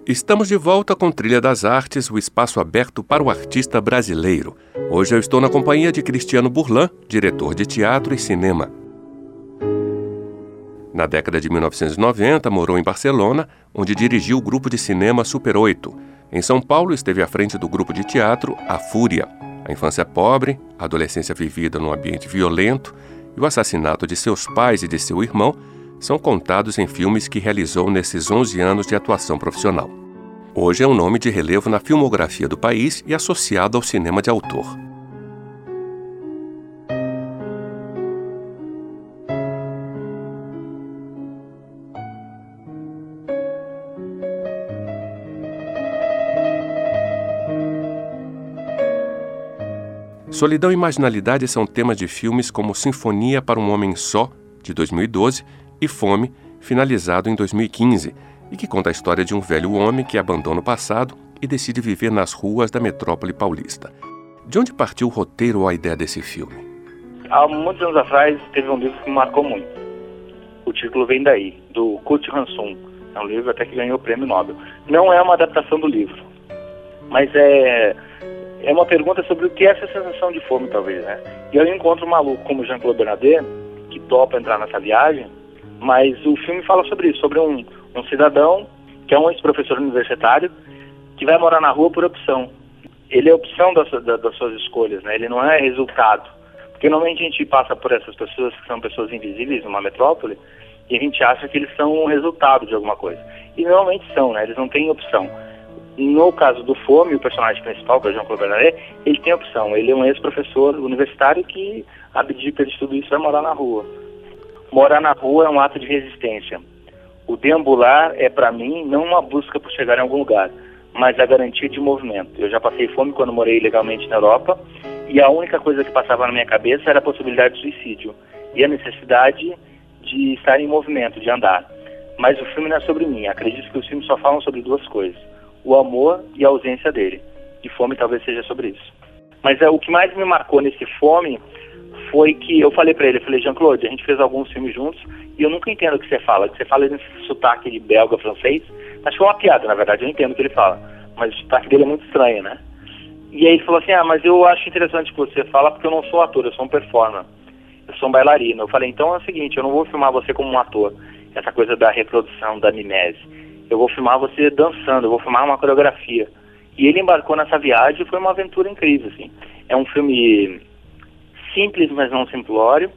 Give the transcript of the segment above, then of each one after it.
Estamos de volta com Trilha das Artes, o espaço aberto para o artista brasileiro. Hoje eu estou na companhia de Cristiano Burlan, diretor de teatro e cinema. Na década de 1990, morou em Barcelona, onde dirigiu o grupo de cinema Super 8. Em São Paulo, esteve à frente do grupo de teatro A Fúria. A infância pobre, a adolescência vivida num ambiente violento e o assassinato de seus pais e de seu irmão são contados em filmes que realizou nesses 11 anos de atuação profissional. Hoje é um nome de relevo na filmografia do país e associado ao cinema de autor. Solidão e marginalidade são temas de filmes como Sinfonia para um Homem Só, de 2012, e Fome, finalizado em 2015, e que conta a história de um velho homem que abandona o passado e decide viver nas ruas da metrópole paulista. De onde partiu o roteiro ou a ideia desse filme? Há muitos anos atrás, teve um livro que me marcou muito. O título vem daí, do Kurt Hanson. É um livro até que ganhou o Prêmio Nobel. Não é uma adaptação do livro, mas é uma pergunta sobre o que é essa sensação de fome, talvez, né? E eu encontro um maluco como Jean-Claude Bernardet, que topa entrar nessa viagem, mas o filme fala sobre isso, sobre um cidadão que é um ex-professor universitário que vai morar na rua por opção. Ele é opção das suas escolhas, né? Ele não é resultado. Porque normalmente a gente passa por essas pessoas que são pessoas invisíveis numa metrópole e a gente acha que eles são um resultado de alguma coisa. E normalmente são, né? Eles não têm opção. No caso do Fome, o personagem principal, que é o Jean-Claude Bernardet, ele tem opção. Ele é um ex-professor universitário que abdica de tudo isso e vai morar na rua. Morar na rua é um ato de resistência. O deambular é, para mim, não uma busca por chegar em algum lugar, mas a garantia de movimento. Eu já passei fome quando morei ilegalmente na Europa e a única coisa que passava na minha cabeça era a possibilidade de suicídio e a necessidade de estar em movimento, de andar. Mas o filme não é sobre mim. Acredito que os filmes só falam sobre duas coisas: o amor e a ausência dele. E Fome talvez seja sobre isso. Mas o que mais me marcou nesse Fome foi que eu falei pra ele, Jean-Claude, a gente fez alguns filmes juntos e eu nunca entendo o que você fala nesse sotaque de belga, francês. Acho que é uma piada, na verdade, eu não entendo o que ele fala, mas o sotaque dele é muito estranho, né? E aí ele falou assim, mas eu acho interessante o que você fala porque eu não sou ator, eu sou um performer, eu sou um bailarino. Eu falei, então é o seguinte, eu não vou filmar você como um ator, essa coisa da reprodução, da mimese. Eu vou filmar você dançando, eu vou filmar uma coreografia. E ele embarcou nessa viagem e foi uma aventura incrível, assim. É um filme simples, mas não simplório,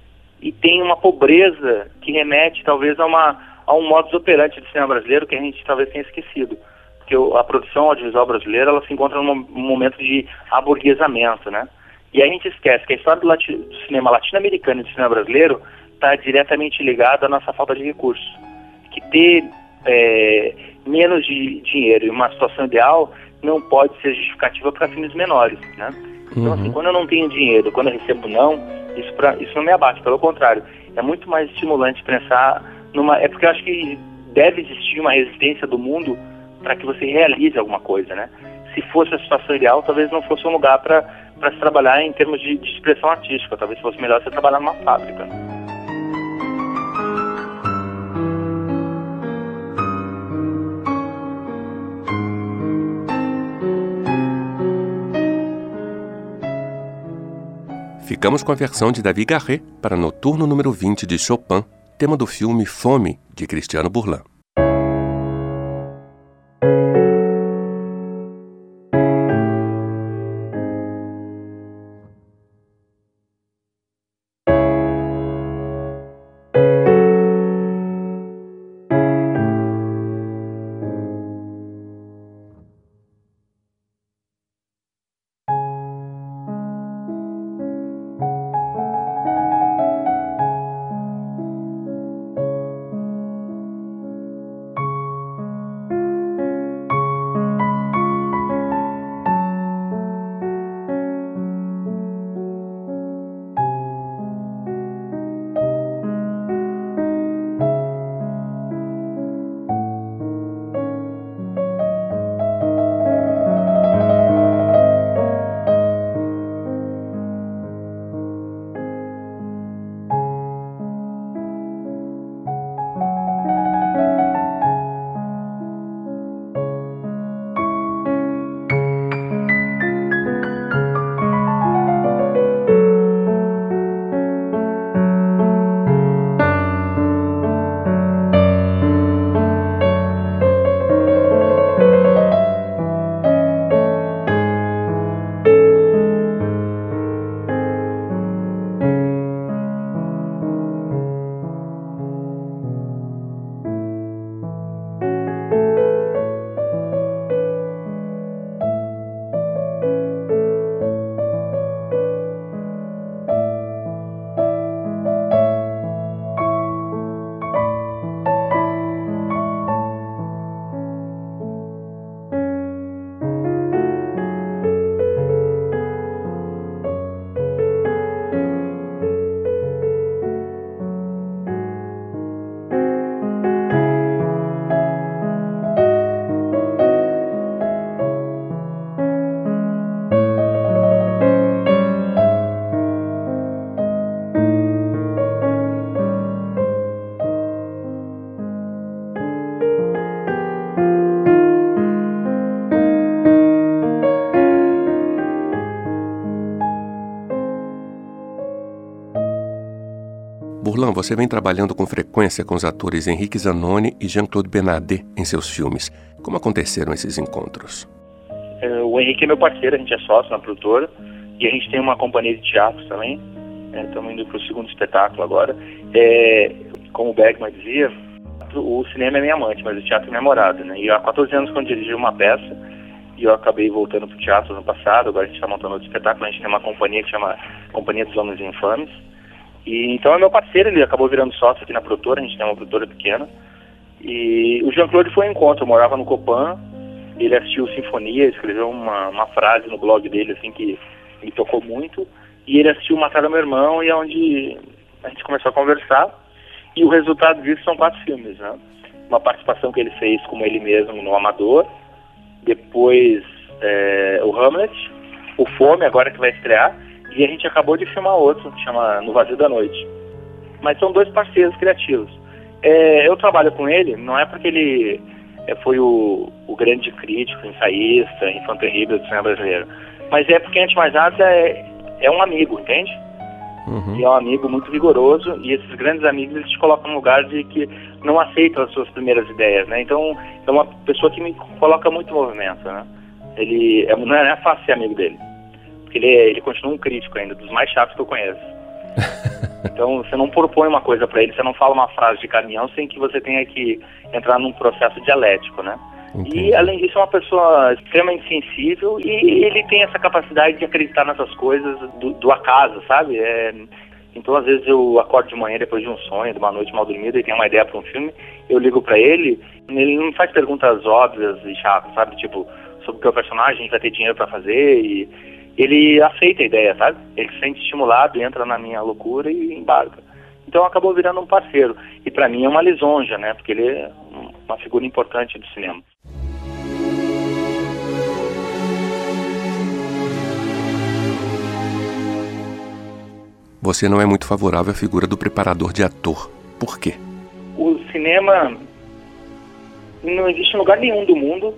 e tem uma pobreza que remete talvez a um modus operandi do cinema brasileiro que a gente talvez tenha esquecido. Porque a produção audiovisual brasileira, ela se encontra num momento de aburguesamento, né? E a gente esquece que a história do cinema latino-americano e do cinema brasileiro está diretamente ligada à nossa falta de recursos. Que ter menos de dinheiro e uma situação ideal não pode ser justificativa para filmes menores, né? Então, assim, quando eu não tenho dinheiro, quando eu recebo não, isso não me abate, pelo contrário. É muito mais estimulante pensar é porque eu acho que deve existir uma resistência do mundo para que você realize alguma coisa, né? Se fosse a situação ideal, talvez não fosse um lugar para se trabalhar em termos de expressão artística, talvez fosse melhor você trabalhar numa fábrica. Ficamos com a versão de David Garré para Noturno número 20 de Chopin, tema do filme Fome, de Cristiano Burlan. Burlan, você vem trabalhando com frequência com os atores Henrique Zanoni e Jean-Claude Benadé em seus filmes. Como aconteceram esses encontros? O Henrique é meu parceiro, a gente é sócio na produtora e a gente tem uma companhia de teatro também. Estamos indo para o segundo espetáculo agora. Como o Bergman dizia, o cinema é minha amante, mas o teatro é minha namorada, né? E há 14 anos, quando dirigi uma peça, e eu acabei voltando para o teatro no passado, agora a gente está montando outro espetáculo, a gente tem uma companhia que chama Companhia dos Homens Infames. E então é meu parceiro, ele acabou virando sócio aqui na produtora, a gente tem uma produtora pequena. E o Jean-Claude foi um encontro, eu morava no Copan, ele assistiu Sinfonia, escreveu uma frase no blog dele assim que me tocou muito, e ele assistiu Matar o Meu Irmão, e é onde a gente começou a conversar, e o resultado disso são 4 filmes, né? Uma participação que ele fez como ele mesmo no Amador, depois o Hamlet, o Fome, agora que vai estrear, e a gente acabou de filmar outro, que chama No Vazio da Noite. Mas são 2 parceiros criativos. Eu trabalho com ele, não é porque ele foi o grande crítico, ensaísta, infante terrível do cinema brasileiro, mas é porque, antes de mais nada, é um amigo, entende? Uhum. E é um amigo muito vigoroso, e esses grandes amigos, eles te colocam no lugar de que não aceitam as suas primeiras ideias, né? Então, é uma pessoa que me coloca muito em movimento, né? Não é fácil ser amigo dele, porque ele continua um crítico ainda, dos mais chatos que eu conheço. Então, você não propõe uma coisa para ele, você não fala uma frase de caminhão sem que você tenha que entrar num processo dialético, né? Entendi. E, além disso, é uma pessoa extremamente sensível e ele tem essa capacidade de acreditar nessas coisas do acaso, sabe? Então, às vezes, eu acordo de manhã depois de um sonho, de uma noite mal dormida, e tenho uma ideia para um filme, eu ligo para ele não faz perguntas óbvias e chatas, sabe? Tipo, sobre o que o personagem vai ter dinheiro para fazer, e ele aceita a ideia, sabe? Ele se sente estimulado, entra na minha loucura e embarca. Então acabou virando um parceiro. E para mim é uma lisonja, né? Porque ele é uma figura importante do cinema. Você não é muito favorável à figura do preparador de ator. Por quê? O cinema não existe em lugar nenhum do mundo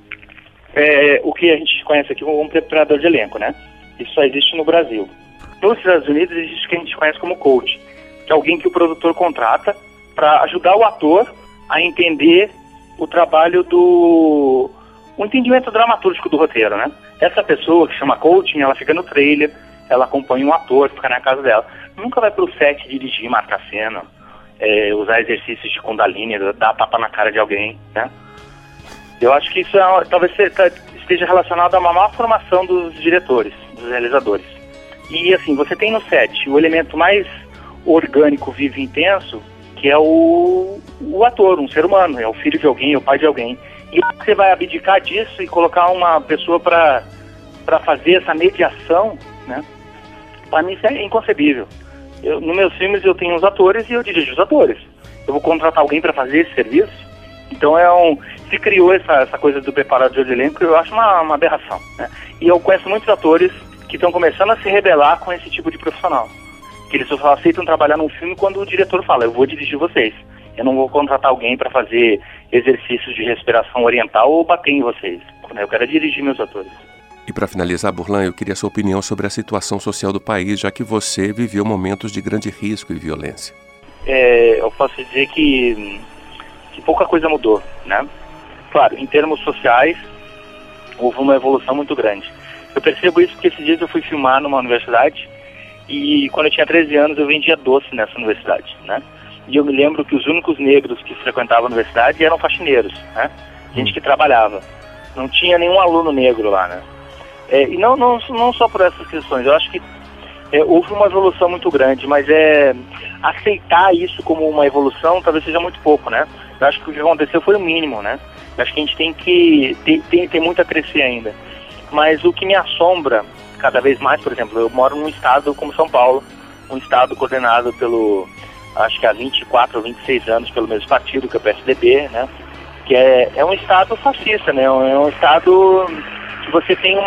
o que a gente conhece aqui como um preparador de elenco, né? Isso só existe no Brasil. Nos Estados Unidos existe o que a gente conhece como coach, que é alguém que o produtor contrata para ajudar o ator a entender o trabalho o entendimento dramatúrgico do roteiro, né? Essa pessoa que chama coaching, ela fica no trailer, ela acompanha um ator, fica na casa dela. Nunca vai pro set dirigir, marcar cena, usar exercícios de Kundalini, dar tapa na cara de alguém, né? Eu acho que isso talvez esteja relacionado a uma má formação dos diretores, dos realizadores. E assim, você tem no set o elemento mais orgânico, vivo e intenso, que é o ator, um ser humano, é o filho de alguém, é o pai de alguém. E você vai abdicar disso e colocar uma pessoa para fazer essa mediação, né? Para mim isso é inconcebível. Nos meus filmes eu tenho os atores e eu dirijo os atores. Eu vou contratar alguém para fazer esse serviço? Então se criou essa coisa do preparador de elenco, eu acho uma aberração, né? E eu conheço muitos atores que estão começando a se rebelar com esse tipo de profissional. Que eles só aceitam trabalhar num filme quando o diretor fala, eu vou dirigir vocês. Eu não vou contratar alguém para fazer exercícios de respiração oriental ou bater em vocês. Eu quero dirigir meus atores. E para finalizar, Burlan, eu queria a sua opinião sobre a situação social do país, já que você viveu momentos de grande risco e violência. Eu posso dizer que pouca coisa mudou, né? Claro, em termos sociais, houve uma evolução muito grande. Eu percebo isso porque esses dias eu fui filmar numa universidade e quando eu tinha 13 anos eu vendia doce nessa universidade, né? E eu me lembro que os únicos negros que frequentavam a universidade eram faxineiros, né? Gente que trabalhava. Não tinha nenhum aluno negro lá, né? E não só por essas questões, eu acho que houve uma evolução muito grande, mas aceitar isso como uma evolução talvez seja muito pouco, né? Eu acho que o que aconteceu foi o mínimo, né? Eu acho que a gente tem que tem muito a crescer ainda. Mas o que me assombra cada vez mais, por exemplo, eu moro num estado como São Paulo, um estado coordenado acho que há 24 ou 26 anos pelo mesmo partido, que é o PSDB, né? Que é um estado fascista, né? É um estado que você tem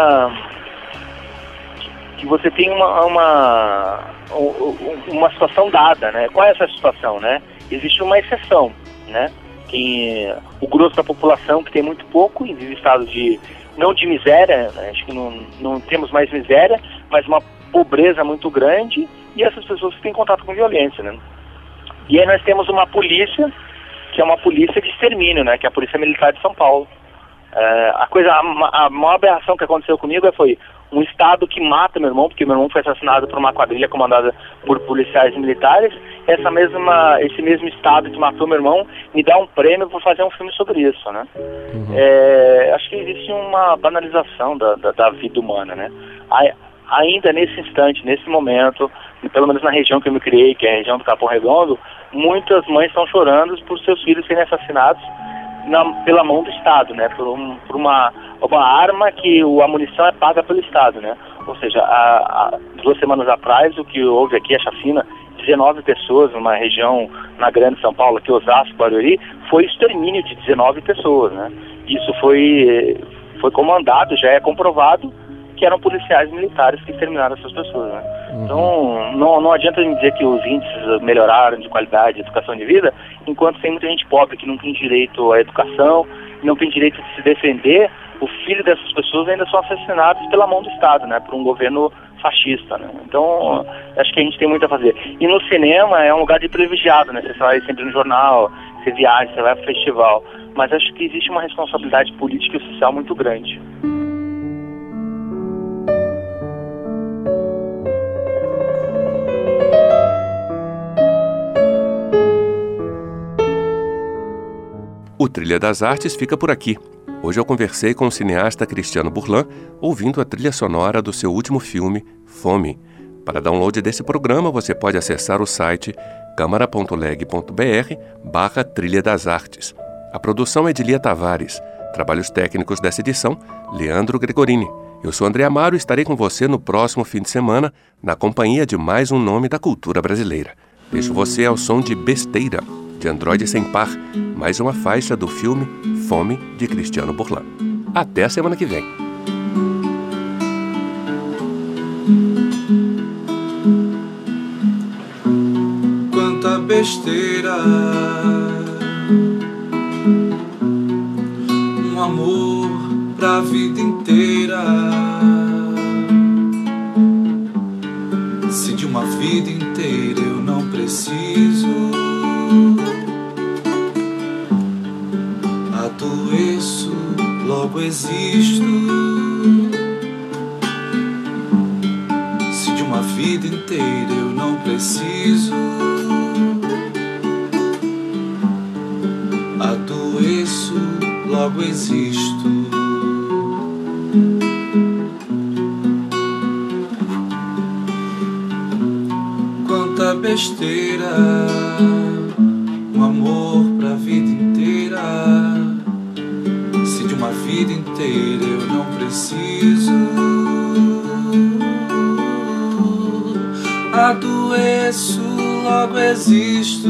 uma situação dada, né? Qual é essa situação, né? Existe uma exceção, né? O grosso da população que tem muito pouco e vive em estado não de miséria, né? Acho que não temos mais miséria, mas uma pobreza muito grande e essas pessoas que têm contato com violência, né? E aí nós temos uma polícia, que é uma polícia de extermínio, né? Que é a Polícia Militar de São Paulo. A maior aberração que aconteceu comigo foi um estado que mata meu irmão, porque meu irmão foi assassinado por uma quadrilha comandada por policiais militares. Esse mesmo estado que matou meu irmão me dá um prêmio por fazer um filme sobre isso, né? Acho que existe uma banalização da vida humana, né? Ainda nesse instante, nesse momento, pelo menos na região que eu me criei, que é a região do Capão Redondo, muitas mães estão chorando por seus filhos serem assassinados pela mão do Estado, né? Por uma arma que a munição é paga pelo Estado, né? Ou seja, há 2 semanas atrás, o que houve aqui, a chacina, 19 pessoas numa região na Grande São Paulo, aqui Osasco, Barueri, foi extermínio de 19 pessoas, né? Isso foi comandado, já é comprovado que eram policiais militares que exterminaram essas pessoas, né? Então, não adianta me dizer que os índices melhoraram de qualidade de educação de vida, enquanto tem muita gente pobre que não tem direito à educação, não tem direito de se defender. O filho dessas pessoas ainda são assassinados pela mão do Estado, né? Por um governo fascista, né? Então, acho que a gente tem muito a fazer. E no cinema é um lugar de privilegiado, né? Você vai sempre no jornal, você viaja, você vai para festival. Mas acho que existe uma responsabilidade política e social muito grande. O Trilha das Artes fica por aqui. Hoje eu conversei com o cineasta Cristiano Burlan, ouvindo a trilha sonora do seu último filme, Fome. Para download desse programa, você pode acessar o site câmara.leg.br/Trilha das Artes. A produção é de Lia Tavares. Trabalhos técnicos dessa edição, Leandro Gregorini. Eu sou André Amaro e estarei com você no próximo fim de semana, na companhia de mais um nome da cultura brasileira. Deixo você ao som de Besteira, de Android Sem Par, mais uma faixa do filme Fome, de Cristiano Burlan. Até a semana que vem. Quanta besteira, um amor pra vida inteira. Se de uma vida inteira eu não preciso, adoeço, logo existo. Se de uma vida inteira eu não preciso, adoeço, logo existo. Quanta besteira, um amor pra vida inteira. Se de uma vida inteira eu não preciso, adoeço, logo existo.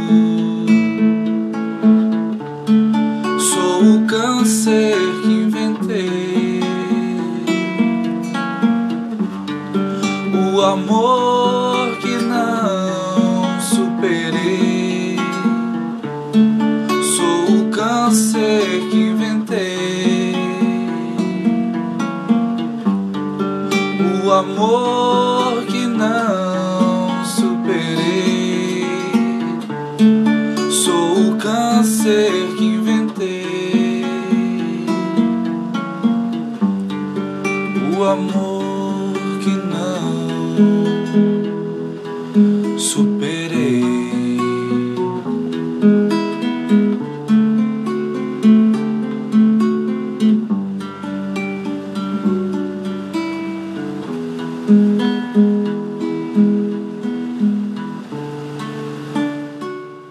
Sou o câncer que inventei, o amor que não superei. Sou o câncer que inventei, o amor que não superei. Sou o câncer que inventei, o amor que não superei.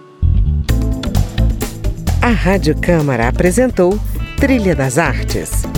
A Rádio Câmara apresentou Trilha das Artes.